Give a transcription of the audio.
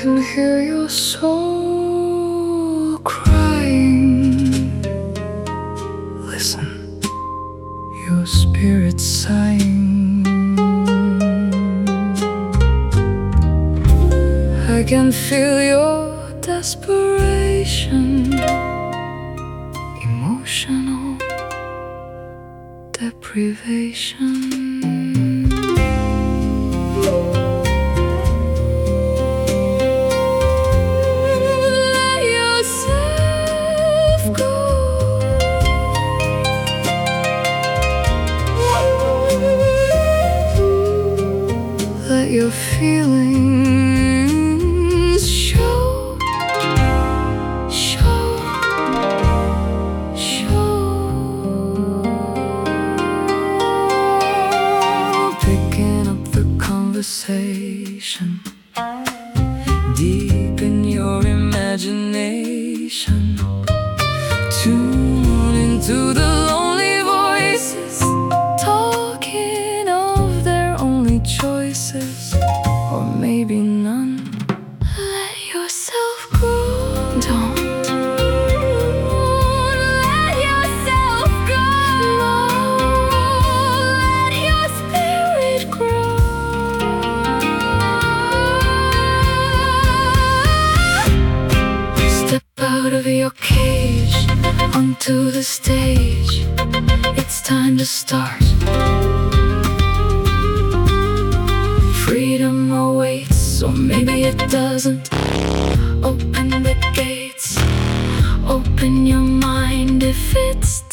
can hear your soul crying. Listen, your spirit sighing. I can feel your desperation, emotional deprivation. Let yourself go. Let your feelings show. Picking up the conversation deep in your imagination. Tune into the lonely voices talking of their only choices, or maybe none. Let yourself go. Don't let yourself go. Let your spirit grow. Step out of your cage onto the stage. It's time to start. Freedom awaits, or maybe it doesn't. Open the gates, open your mind if it's